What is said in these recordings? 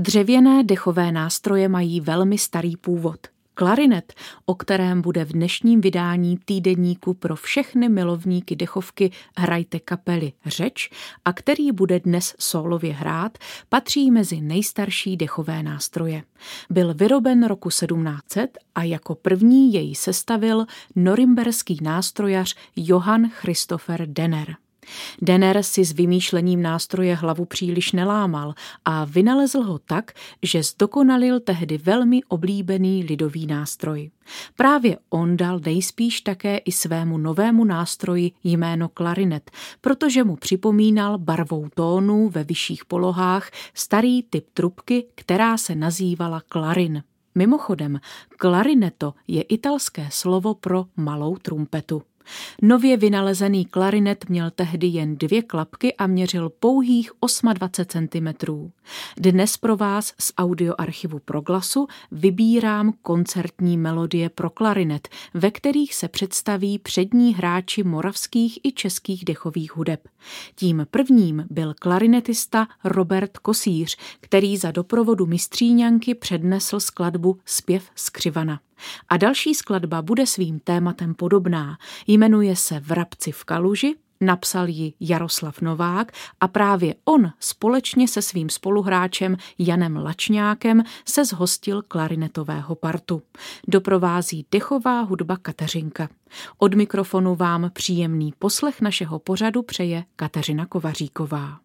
Dřevěné dechové nástroje mají velmi starý původ. Klarinet, o kterém bude v dnešním vydání týdeníku pro všechny milovníky dechovky Hrajte kapely řeč a který bude dnes sólově hrát, patří mezi nejstarší dechové nástroje. Byl vyroben roku 1700 a jako první jej sestavil norimberský nástrojař Johann Christopher Denner. Denner si s vymýšlením nástroje hlavu příliš nelámal a vynalezl ho tak, že zdokonalil tehdy velmi oblíbený lidový nástroj. Právě on dal nejspíš také i svému novému nástroji jméno klarinet, protože mu připomínal barvou tónů ve vyšších polohách starý typ trubky, která se nazývala klarin. Mimochodem, klarineto je italské slovo pro malou trumpetu. Nově vynalezený klarinet měl tehdy jen 2 klapky a měřil pouhých 28 cm. Dnes pro vás z audioarchivu Proglasu vybírám koncertní melodie pro klarinet, ve kterých se představí přední hráči moravských i českých dechových hudeb. Tím prvním byl klarinetista Robert Kosíř, který za doprovodu mistříňanky přednesl skladbu Zpěv z Křivana. A další skladba bude svým tématem podobná. Jmenuje se Vrabci v kaluži, napsal ji Jaroslav Novák a právě on společně se svým spoluhráčem Janem Lačňákem se zhostil klarinetového partu. Doprovází dechová hudba Kateřinka. Od mikrofonu vám příjemný poslech našeho pořadu přeje Kateřina Kovaříková.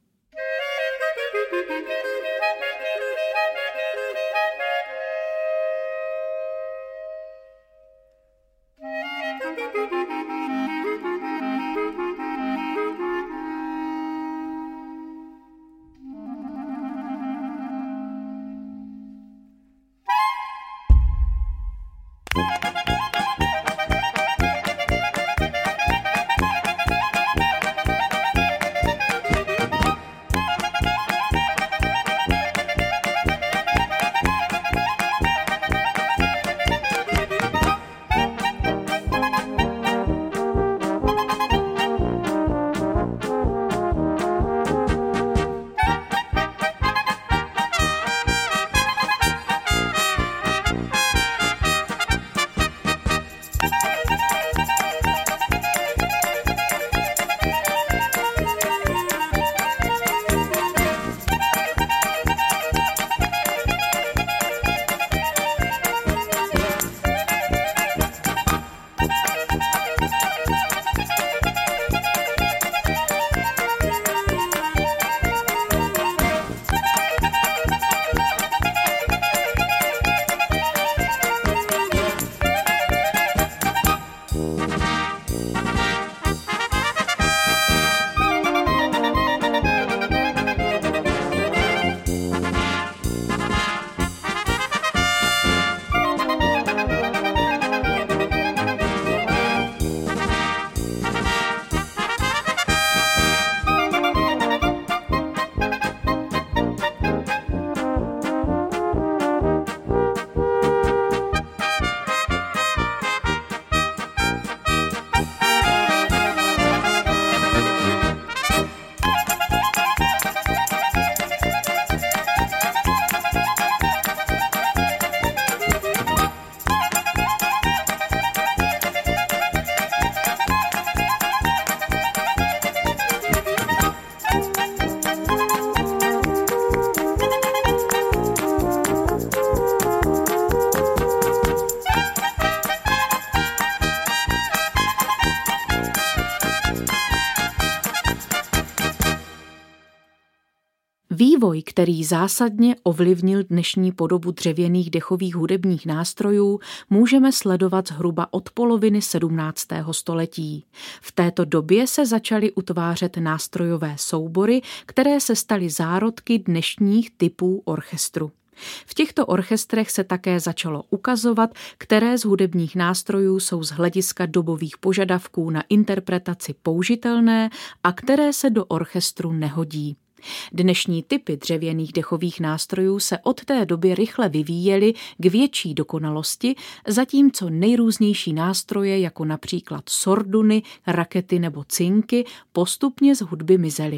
Vývoj, který zásadně ovlivnil dnešní podobu dřevěných dechových hudebních nástrojů, můžeme sledovat zhruba od poloviny 17. století. V této době se začaly utvářet nástrojové soubory, které se staly zárodky dnešních typů orchestru. V těchto orchestrech se také začalo ukazovat, které z hudebních nástrojů jsou z hlediska dobových požadavků na interpretaci použitelné a které se do orchestru nehodí. Dnešní typy dřevěných dechových nástrojů se od té doby rychle vyvíjely k větší dokonalosti, zatímco nejrůznější nástroje, jako například sorduny, rakety nebo cinky, postupně z hudby mizely.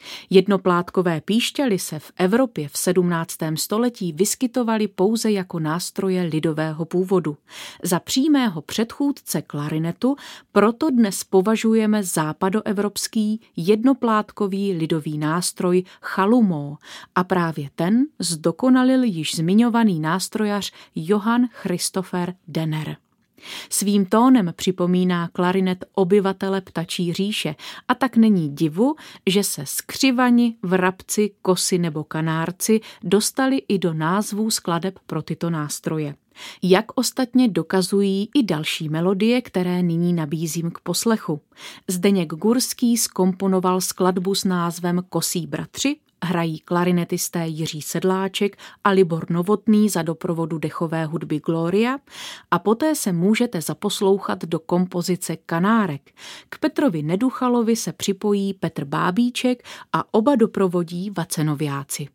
Jednoplátkové píšťaly se v Evropě v 17. století vyskytovaly pouze jako nástroje lidového původu. Za přímého předchůdce klarinetu proto dnes považujeme západoevropský jednoplátkový lidový nástroj chalumeau a právě ten zdokonalil již zmiňovaný nástrojař Johann Christopher Denner. Svým tónem připomíná klarinet obyvatele ptačí říše a tak není divu, že se skřivani, vrabci, kosy nebo kanárci dostali i do názvů skladeb pro tyto nástroje. Jak ostatně dokazují i další melodie, které nyní nabízím k poslechu. Zdeněk Gurský zkomponoval skladbu s názvem Kosí bratři, hrají klarinetisté Jiří Sedláček a Libor Novotný za doprovodu dechové hudby Gloria a poté se můžete zaposlouchat do kompozice Kanárek. K Petrovi Neduchalovi se připojí Petr Bábíček a oba doprovodí Vacenoviáci.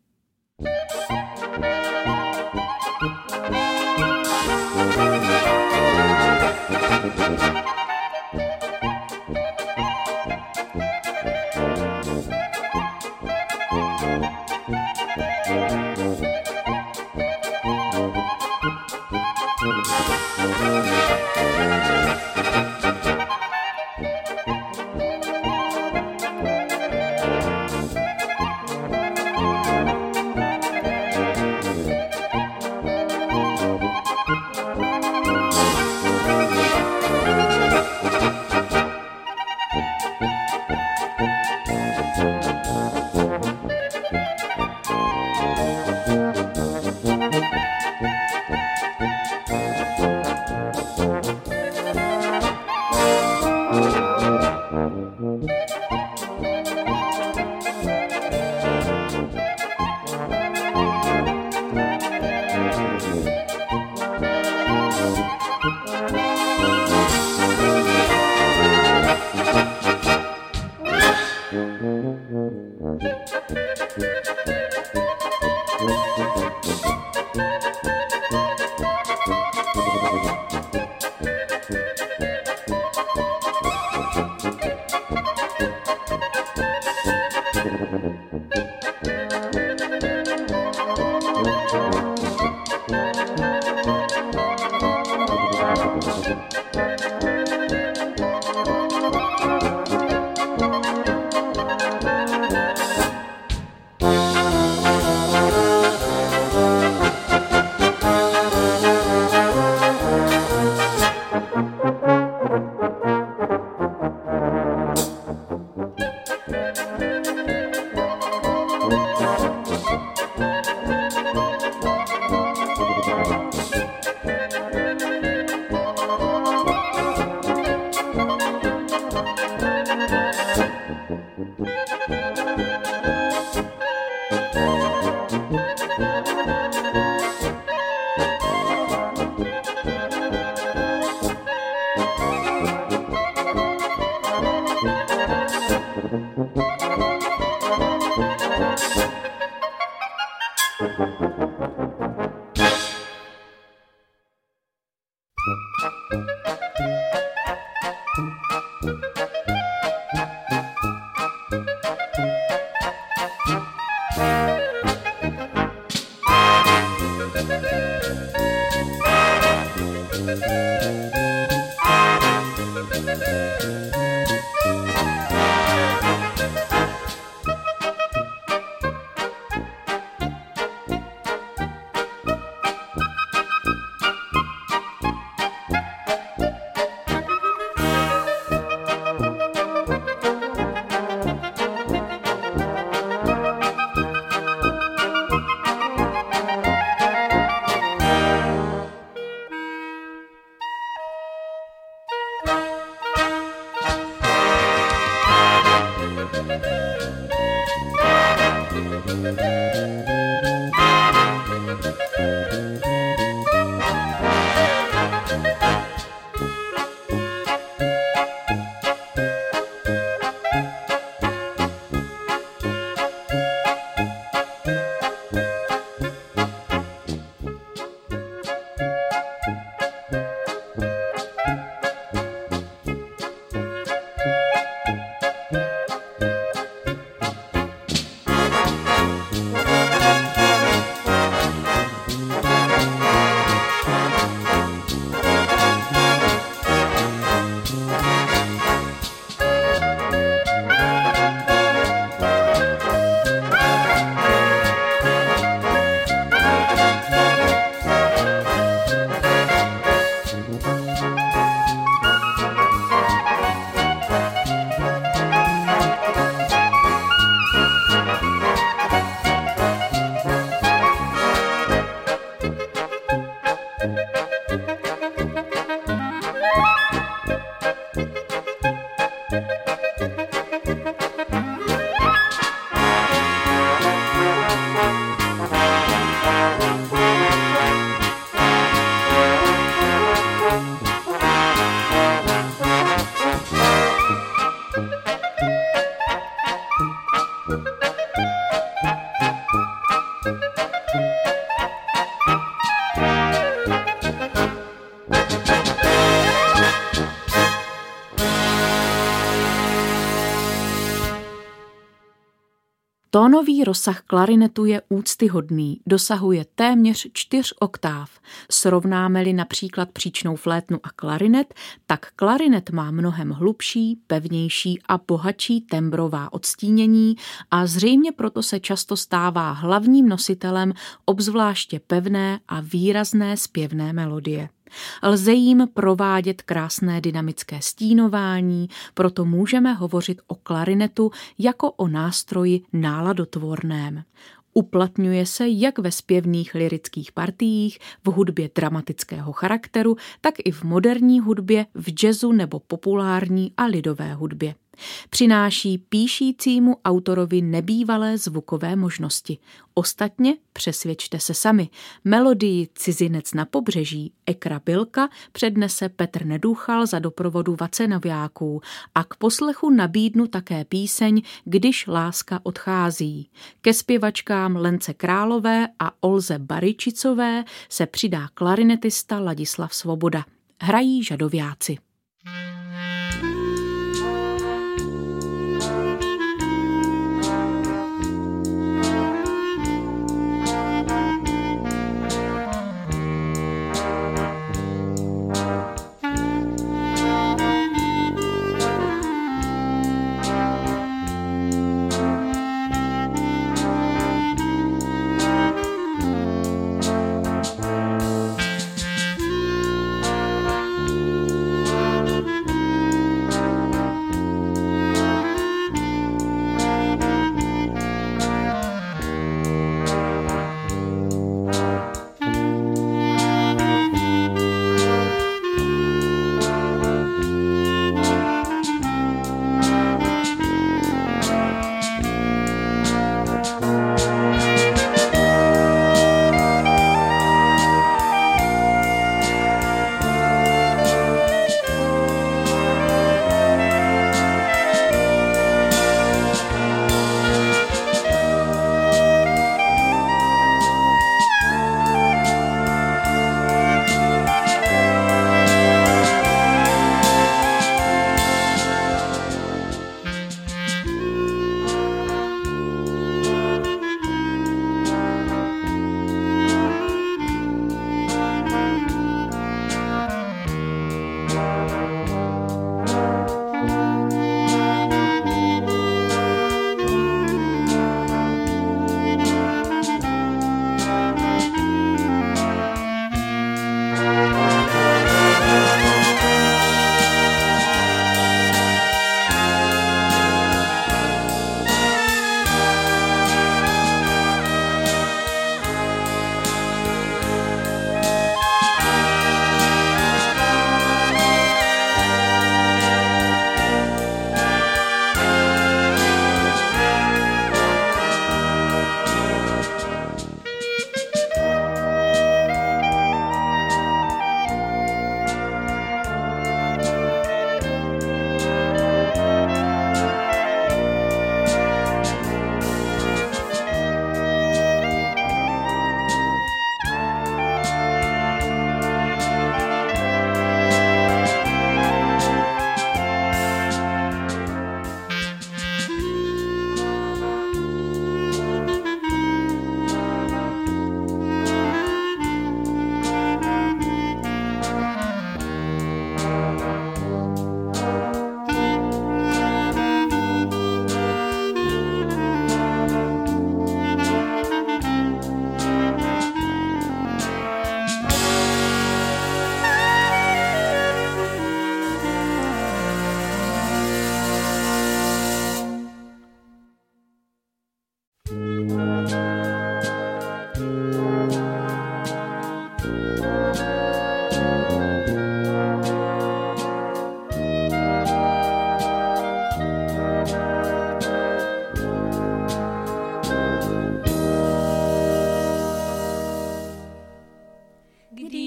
Tónový rozsah klarinetu je úctyhodný, dosahuje téměř 4 oktáv. Srovnáme-li například příčnou flétnu a klarinet, tak klarinet má mnohem hlubší, pevnější a bohatší tembrová odstínění a zřejmě proto se často stává hlavním nositelem obzvláště pevné a výrazné zpěvné melodie. Lze jim provádět krásné dynamické stínování, proto můžeme hovořit o klarinetu jako o nástroji náladotvorném. Uplatňuje se jak ve zpěvných lyrických partiích, v hudbě dramatického charakteru, tak i v moderní hudbě, v jazzu nebo populární a lidové hudbě. Přináší píšícímu autorovi nebývalé zvukové možnosti. Ostatně přesvědčte se sami, melodii Cizinec na pobřeží Ekra Bilka přednese Petr Nedůchal za doprovodu Vacenoviáků a k poslechu nabídnu také píseň Když láska odchází. Ke zpěvačkám Lence Králové a Olze Baryčicové se přidá klarinetista Ladislav Svoboda. Hrají Žadoviáci.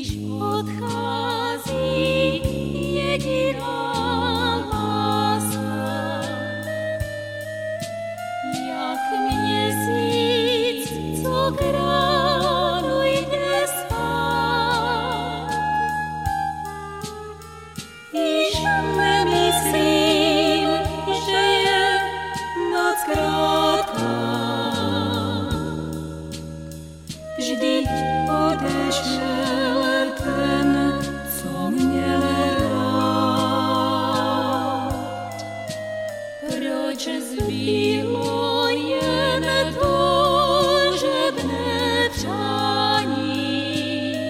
když odchází jediná láska, jak měsíc, co k ránu jde spát. Již nemyslím, že je noc krátká, vždyť odešel ten, co měl rád. Proč zbylo jen toužebné přání?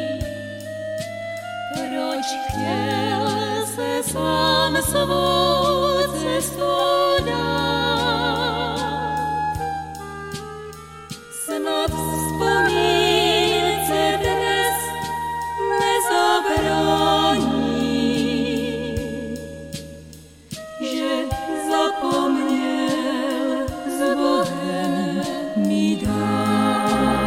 Proč chtěl se sám svou cestou dát? Snad vzpomínce dnes nezabrání, že zapomněl s Bohem mi dát.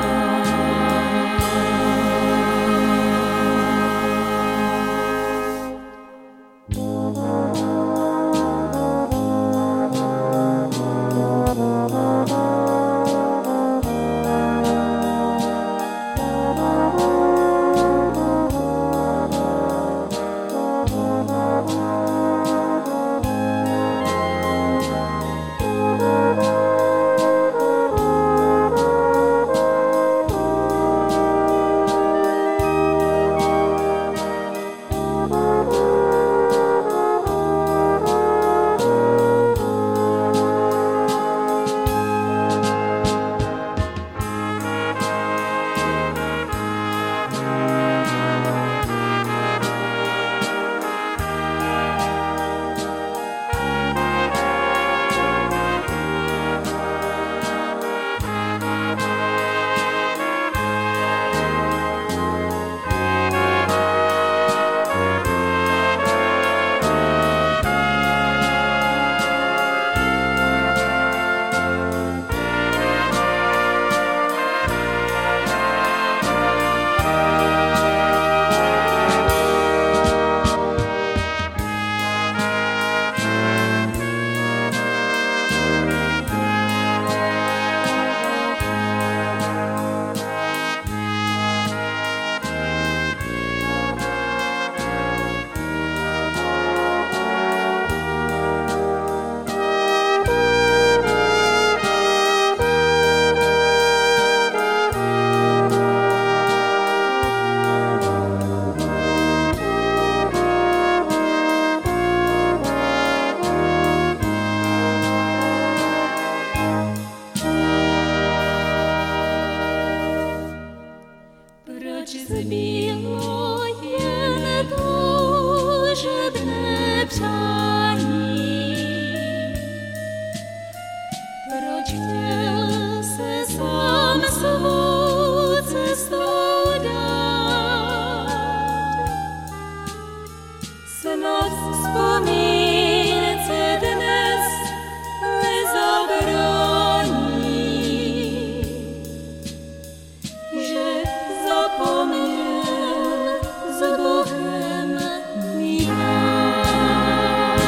Proč zbylo jen toužebné přání? Proč chtěl se sám svou cestou dát? Snad vzpomínce dnes nezabrání, že zapomněl s Bohem mi dát.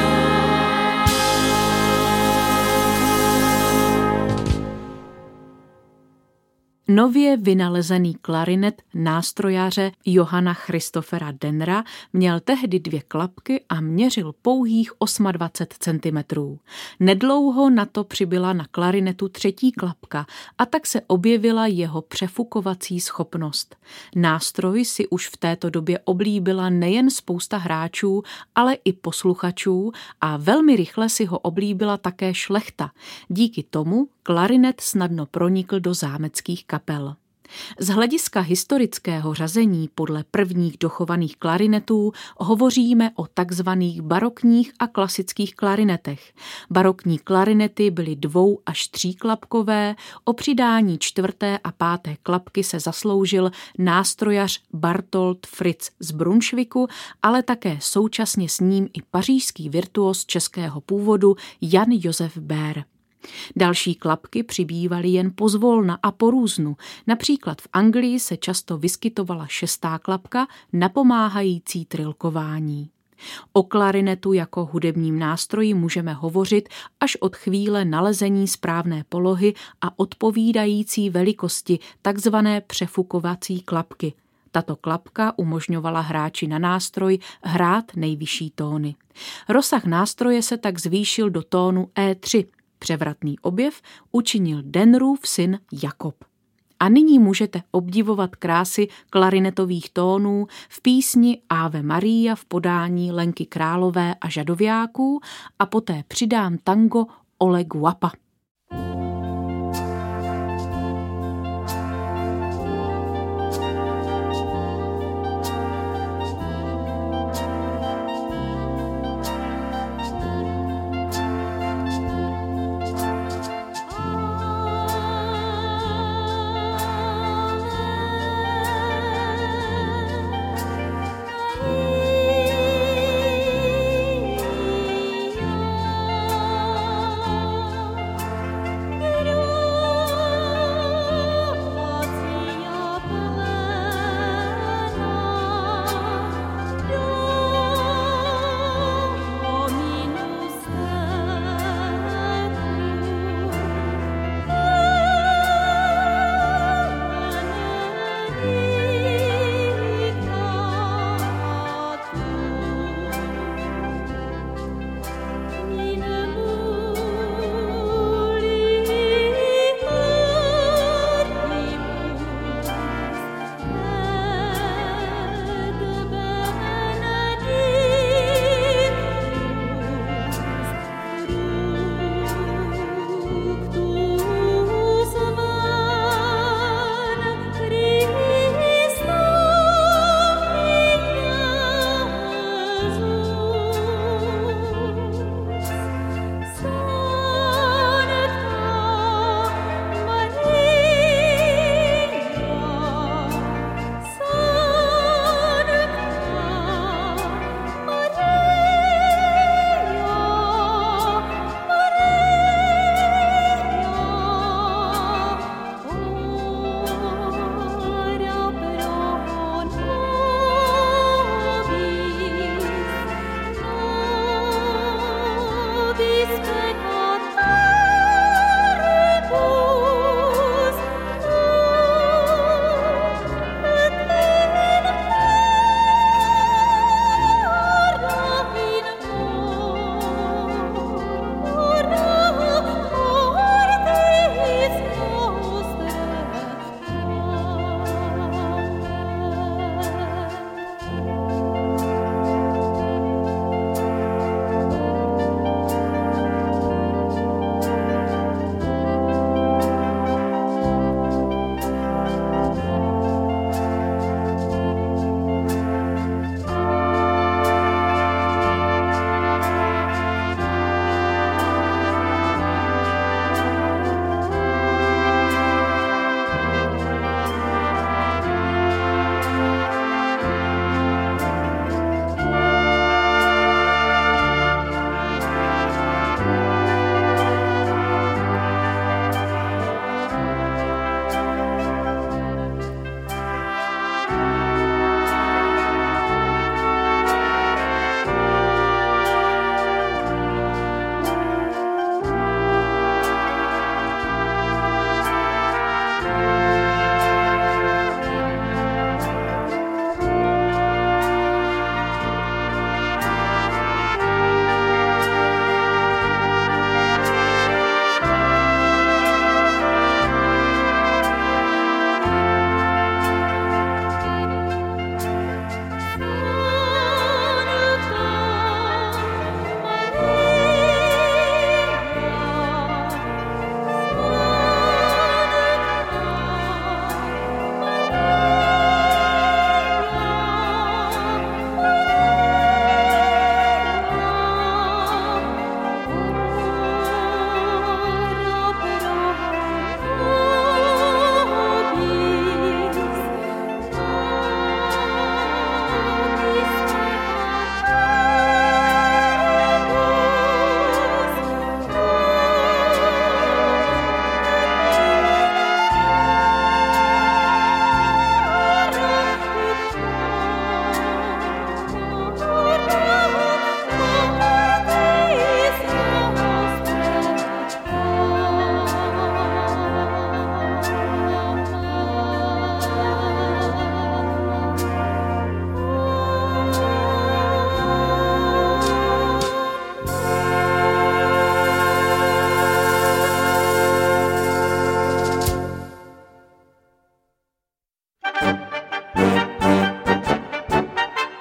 Nově vynalezený klarinet nástrojáře Johana Christophera Dennera měl tehdy 2 klapky a měřil pouhých 28 cm. Nedlouho na to přibyla na klarinetu 3. klapka a tak se objevila jeho přefukovací schopnost. Nástroj si už v této době oblíbila nejen spousta hráčů, ale i posluchačů a velmi rychle si ho oblíbila také šlechta. Díky tomu klarinet snadno pronikl do zámeckých kapel. Z hlediska historického řazení podle prvních dochovaných klarinetů hovoříme o takzvaných barokních a klasických klarinetech. Barokní klarinety byly 2- až 3klapkové, o přidání 4. a 5. klapky se zasloužil nástrojař Bartold Fritz z Brunšviku, ale také současně s ním i pařížský virtuos českého původu Jan Josef Bär. Další klapky přibývaly jen pozvolna a porůznu. Například v Anglii se často vyskytovala 6. klapka napomáhající trilkování. O klarinetu jako hudebním nástroji můžeme hovořit až od chvíle nalezení správné polohy a odpovídající velikosti, takzvané přefukovací klapky. Tato klapka umožňovala hráči na nástroj hrát nejvyšší tóny. Rozsah nástroje se tak zvýšil do tónu E3. Převratný objev učinil Denrův syn Jakob. A nyní můžete obdivovat krásy klarinetových tónů v písni Ave Maria v podání Lenky Králové a Žadoviáků a poté přidám tango Ole Guapa.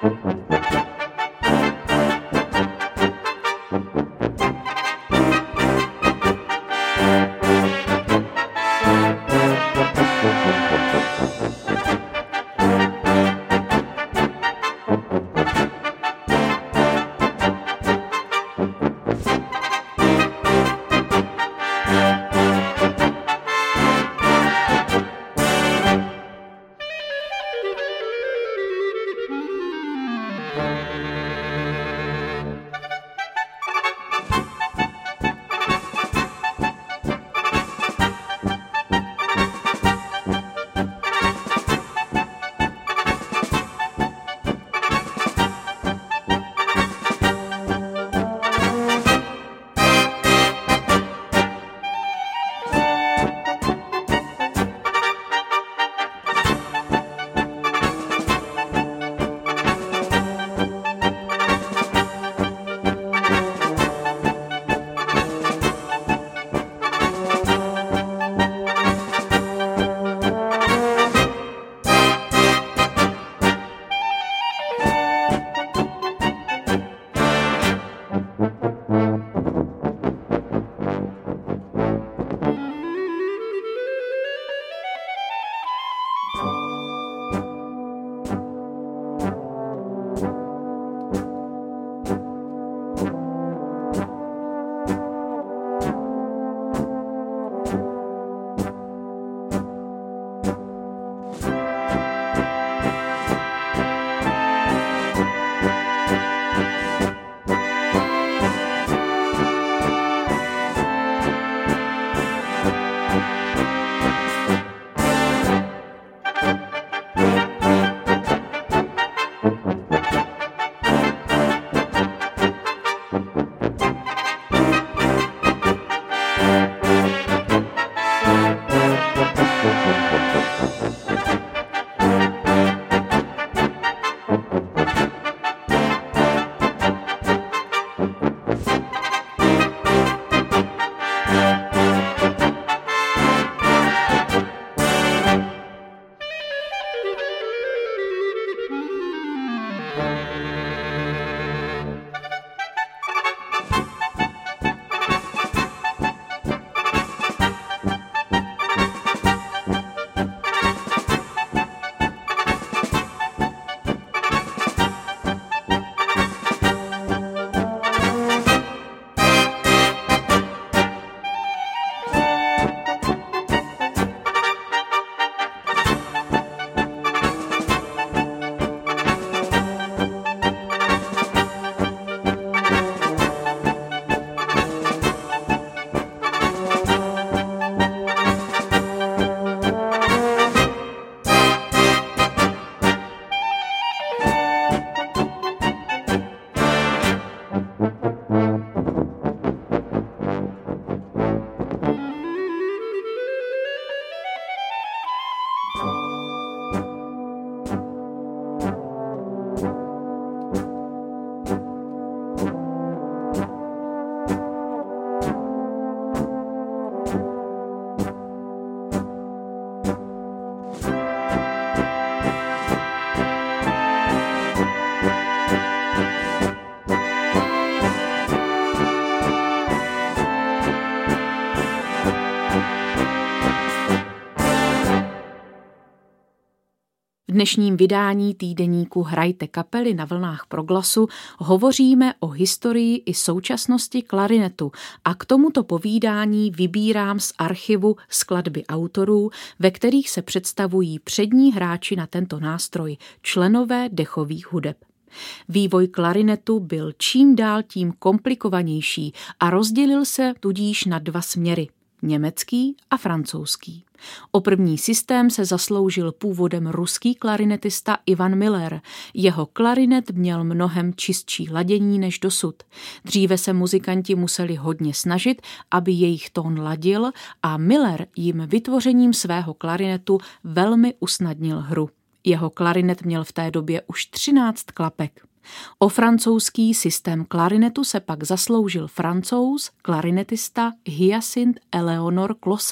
V dnešním vydání týdeníku Hrajte kapely na vlnách Proglasu hovoříme o historii i současnosti klarinetu a k tomuto povídání vybírám z archivu skladby autorů, ve kterých se představují přední hráči na tento nástroj, členové dechových hudeb. Vývoj klarinetu byl čím dál tím komplikovanější a rozdělil se tudíž na dva směry, německý a francouzský. O první systém se zasloužil původem ruský klarinetista Ivan Miller. Jeho klarinet měl mnohem čistší ladění než dosud. Dříve se muzikanti museli hodně snažit, aby jejich tón ladil a Miller jim vytvořením svého klarinetu velmi usnadnil hru. Jeho klarinet měl v té době už 13 klapek. O francouzský systém klarinetu se pak zasloužil Francouz, klarinetista Hyacinthe Éléonore Clossé.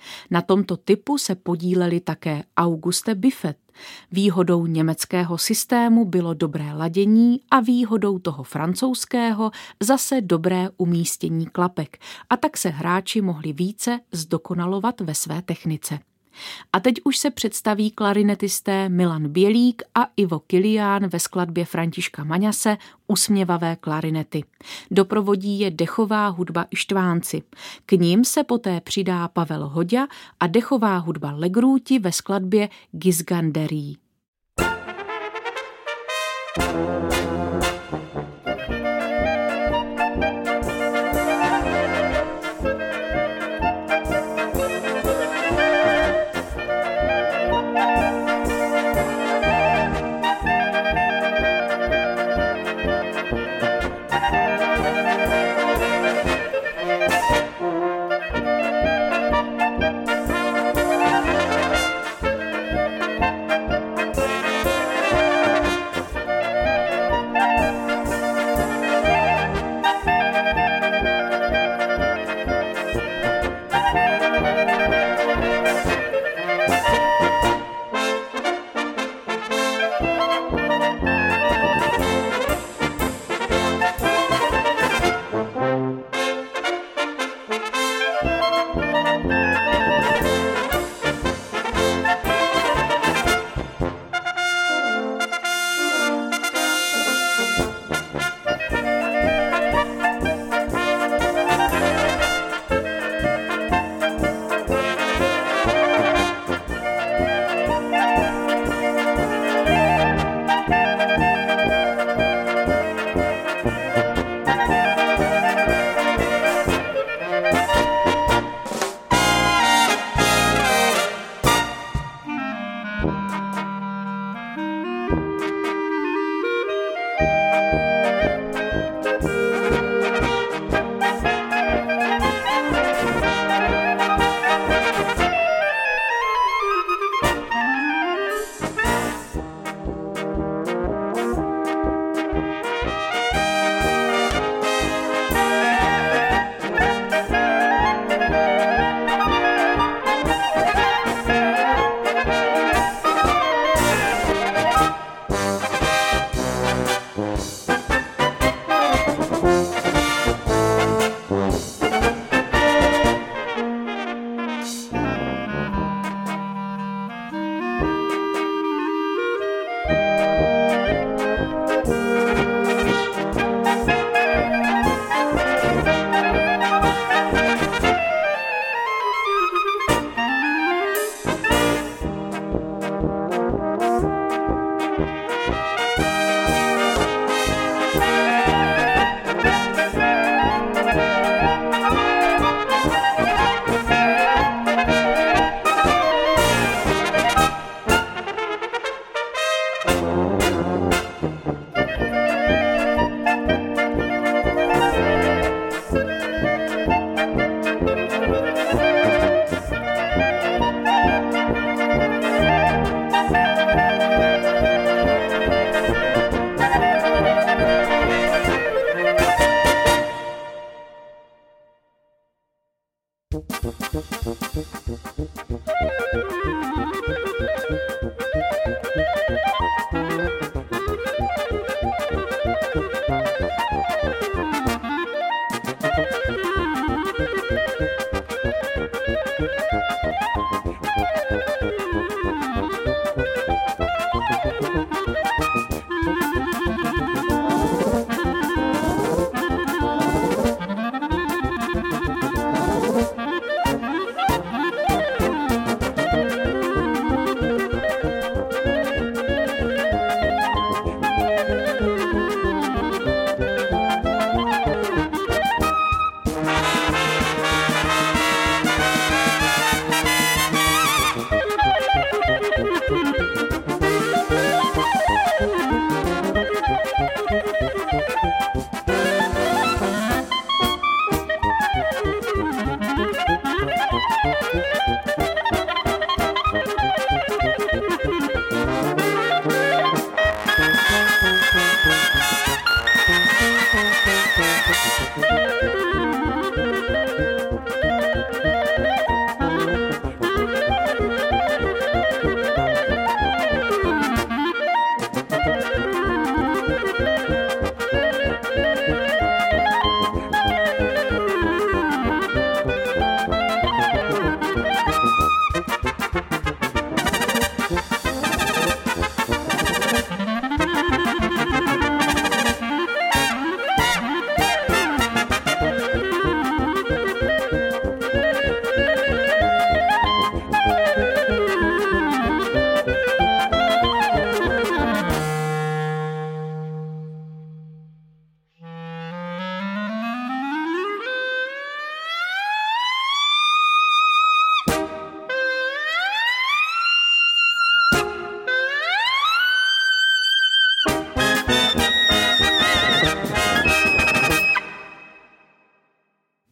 Na tomto typu se podíleli také Auguste Buffet. Výhodou německého systému bylo dobré ladění a výhodou toho francouzského zase dobré umístění klapek, a tak se hráči mohli více zdokonalovat ve své technice. A teď už se představí klarinetisté Milan Bělík a Ivo Kilián ve skladbě Františka Maňase Usměvavé klarinety. Doprovodí je dechová hudba Ištvánci. K ním se poté přidá Pavel Hoďa a dechová hudba Legrúti ve skladbě Gisganderii.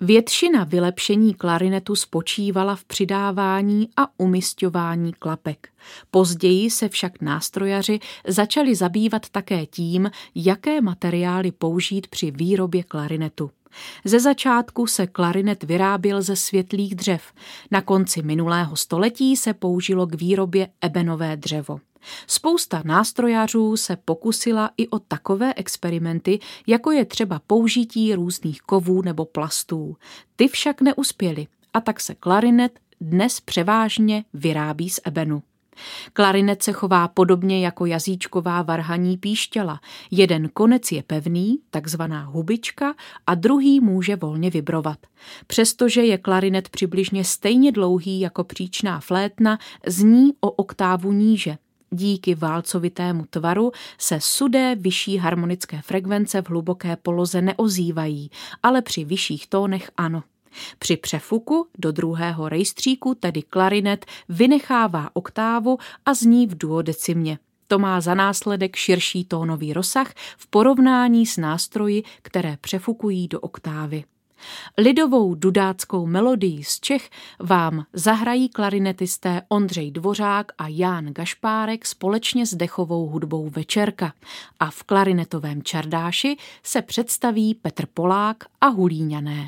Většina vylepšení klarinetu spočívala v přidávání a umisťování klapek. Později se však nástrojaři začali zabývat také tím, jaké materiály použít při výrobě klarinetu. Ze začátku se klarinet vyráběl ze světlých dřev. Na konci minulého století se použilo k výrobě ebenové dřevo. Spousta nástrojařů se pokusila i o takové experimenty, jako je třeba použití různých kovů nebo plastů. Ty však neuspěly a tak se klarinet dnes převážně vyrábí z ebenu. Klarinet se chová podobně jako jazyčková varhaní píšťala. Jeden konec je pevný, takzvaná hubička, a druhý může volně vibrovat. Přestože je klarinet přibližně stejně dlouhý jako příčná flétna, zní o oktávu níže. Díky válcovitému tvaru se sudé vyšší harmonické frekvence v hluboké poloze neozývají, ale při vyšších tónech ano. Při přefuku do druhého rejstříku tedy klarinet vynechává oktávu a zní v duodecimě. To má za následek širší tónový rozsah v porovnání s nástroji, které přefukují do oktávy. Lidovou dudáckou melodii z Čech vám zahrají klarinetisté Ondřej Dvořák a Ján Gašpárek společně s dechovou hudbou Večerka a v klarinetovém čardáši se představí Petr Polák a Hulíňané.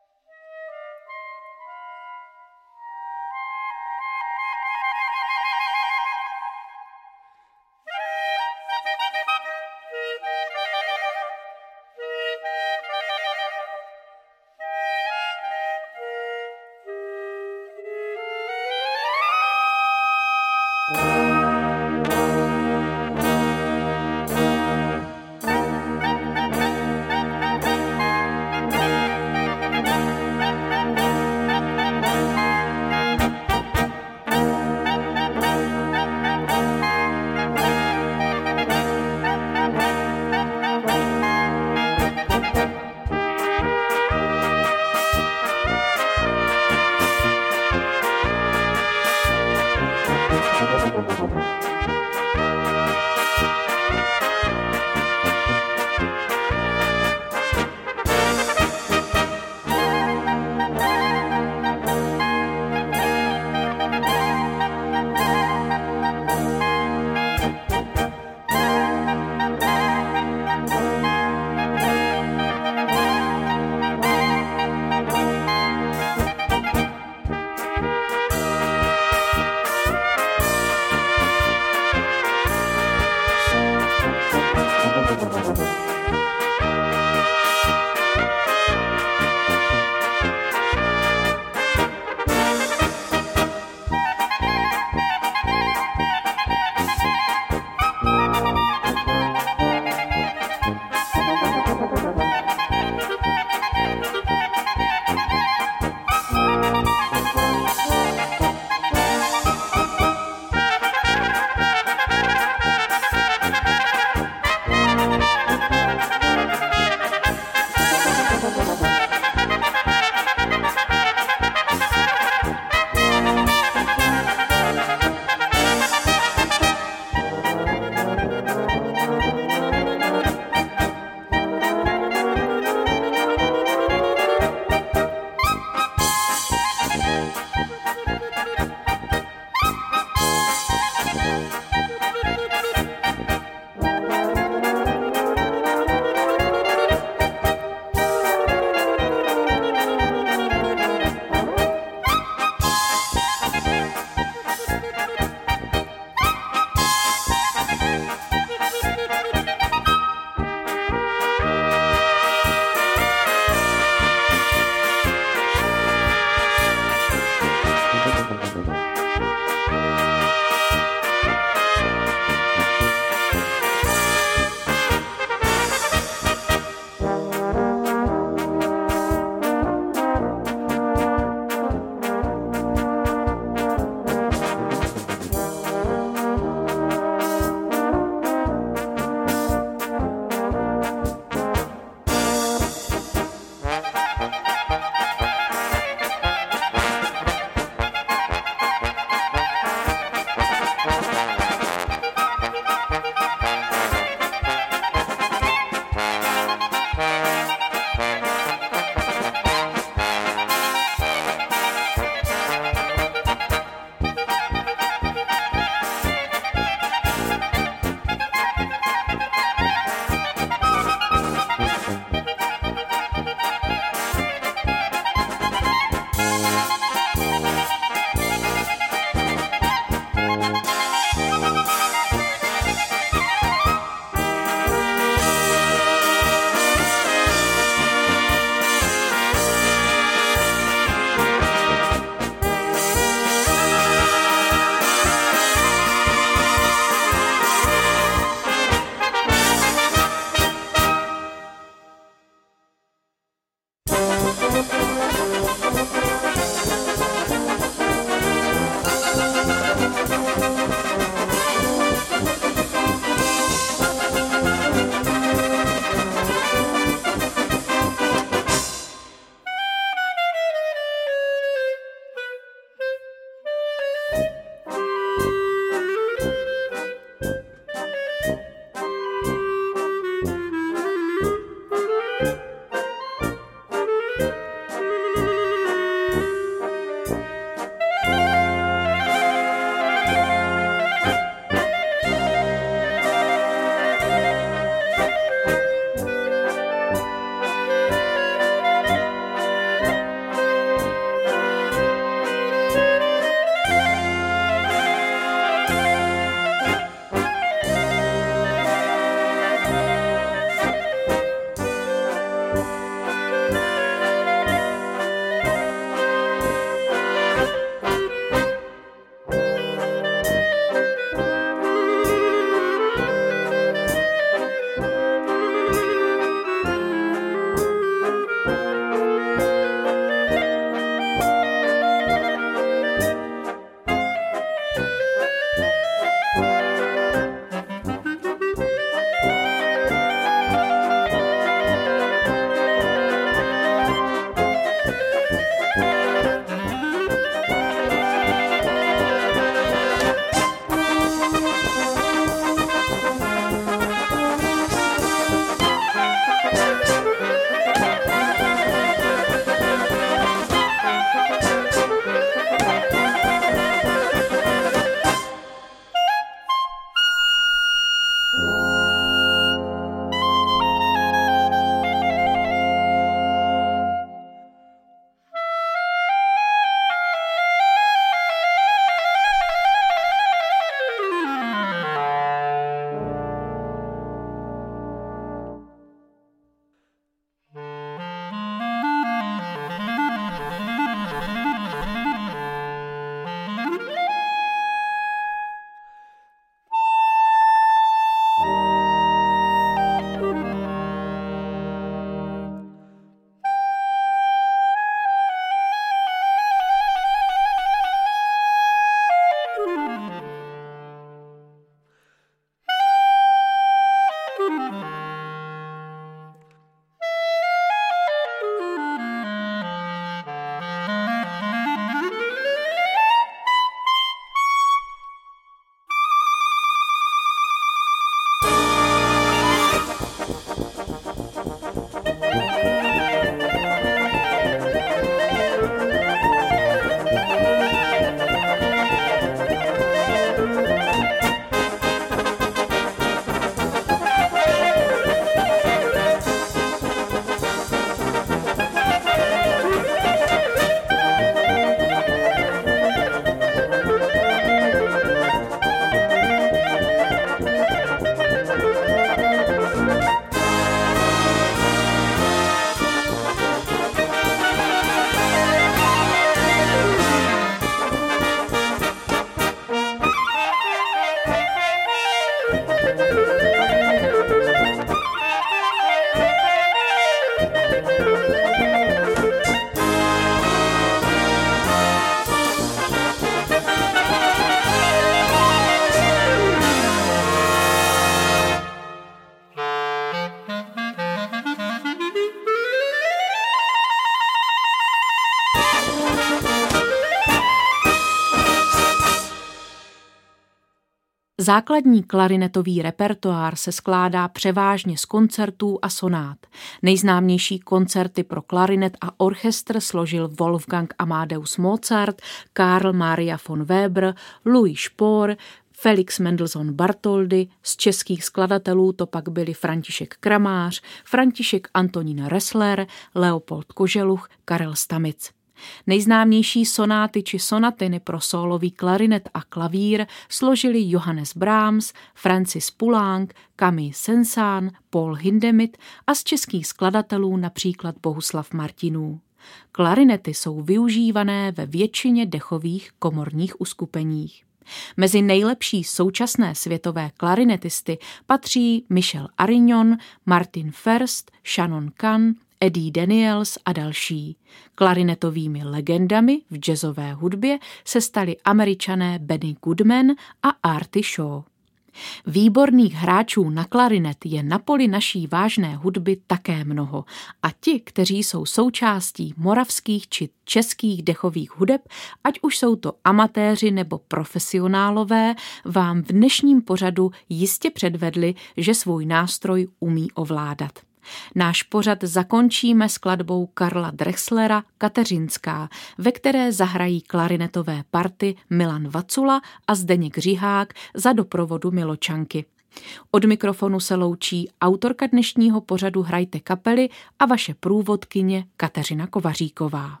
Základní klarinetový repertoár se skládá převážně z koncertů a sonát. Nejznámější koncerty pro klarinet a orchestr složil Wolfgang Amadeus Mozart, Karl Maria von Weber, Louis Spohr, Felix Mendelssohn Bartholdy, z českých skladatelů to pak byli František Kramář, František Antonín Ressler, Leopold Koželuch, Karel Stamic. Nejznámější sonáty či sonatiny pro sólový klarinet a klavír složili Johannes Brahms, Francis Poulenc, Camille Saint-Saëns, Paul Hindemith a z českých skladatelů například Bohuslav Martinů. Klarinety jsou využívané ve většině dechových komorních uskupeních. Mezi nejlepší současné světové klarinetisty patří Michel Arignon, Martin First, Shannon Kahn, Eddie Daniels a další. Klarinetovými legendami v jazzové hudbě se stali Američané Benny Goodman a Artie Shaw. Výborných hráčů na klarinet je na poli naší vážné hudby také mnoho a ti, kteří jsou součástí moravských či českých dechových hudeb, ať už jsou to amatéři nebo profesionálové, vám v dnešním pořadu jistě předvedli, že svůj nástroj umí ovládat. Náš pořad zakončíme skladbou Karla Drexlera Kateřinská, ve které zahrají klarinetové party Milan Vacula a Zdeněk Řihák za doprovodu Miločanky. Od mikrofonu se loučí autorka dnešního pořadu Hrajte kapely a vaše průvodkyně Kateřina Kovaříková.